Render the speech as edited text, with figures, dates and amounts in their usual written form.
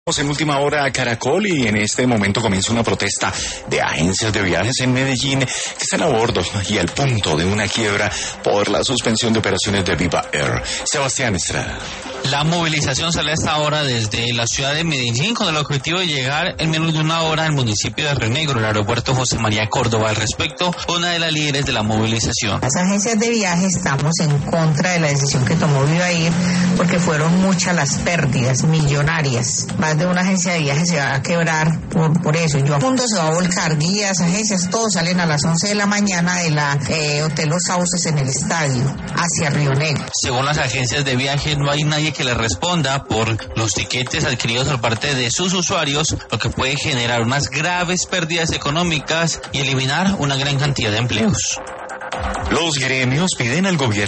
En última hora a Caracol y en este momento comienza una protesta de agencias de viajes en Medellín que están a bordo y al punto de una quiebra por la suspensión de operaciones de Viva Air. Sebastián Estrada. La movilización sale a esta hora desde la ciudad de Medellín con el objetivo de llegar en menos de una hora al municipio de Río Negro, el aeropuerto José María Córdoba. Al respecto, una de las líderes de la movilización. Las agencias de viaje estamos en contra de la decisión que tomó Viva Air porque fueron muchas las pérdidas millonarias. Más de una agencia de viaje se va a quebrar por eso. Yo a punto se va a volcar, guías, agencias, todos salen a las 11 de la mañana de la Hotel Los Sauces en el estadio hacia Río Negro. Según las agencias de viaje, no hay nadie que le responda por los tiquetes adquiridos por parte de sus usuarios, lo que puede generar unas graves pérdidas económicas y eliminar una gran cantidad de empleos. Los gremios piden al gobierno